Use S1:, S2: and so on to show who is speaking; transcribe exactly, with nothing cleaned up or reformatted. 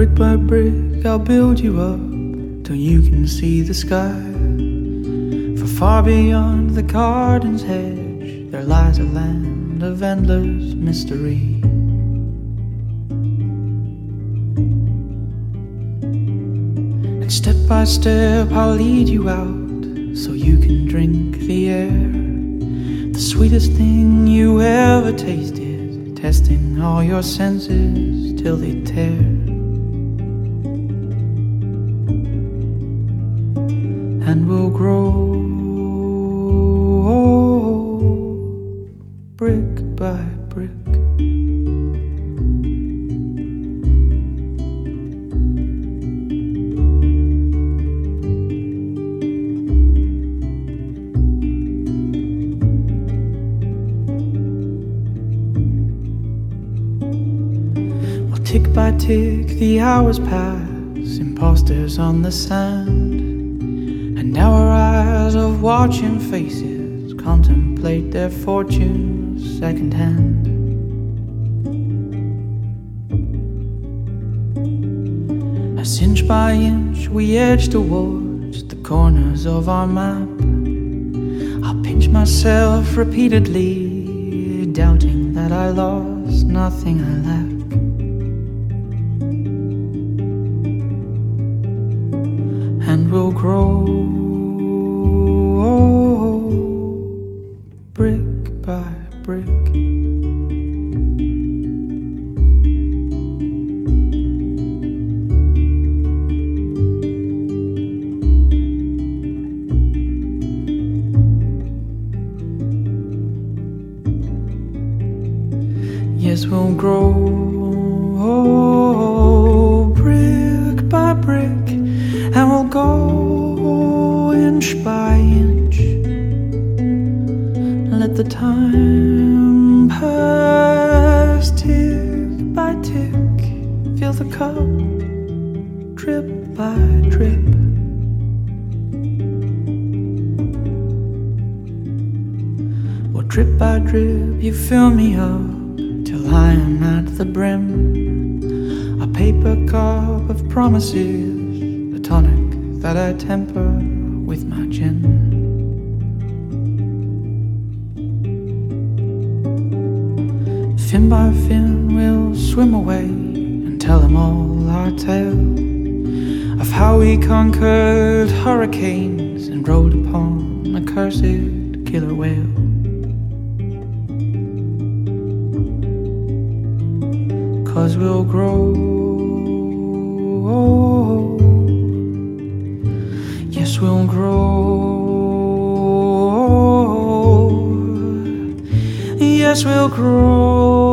S1: Brick by brick I'll build you up till you can see the sky. For far beyond the garden's hedge there lies a land of endless mystery. And step by step I'll lead you out so you can drink the air, the sweetest thing you ever tasted, testing all your senses till they tear. And we'll grow brick by brick. Well, tick by tick the hours pass, imposters on the sand. And our eyes of watching faces contemplate their fortunes secondhand. As inch by inch we edge towards the corners of our map, I'll pinch myself repeatedly, doubting that I lost nothing I lack. And we'll grow brick by brick. Yes, we'll grow brick by brick, and we'll go inch by inch. Let the time pass tick by tick. Fill the cup drip by drip. Well, drip by drip you fill me up till I am at the brim. A paper cup of promises, the tonic that I temper with my gin. Fin by fin we'll swim away and tell them all our tale of how we conquered hurricanes and rode upon a cursed killer whale. Cause we'll grow, yes we'll grow, yes we'll grow.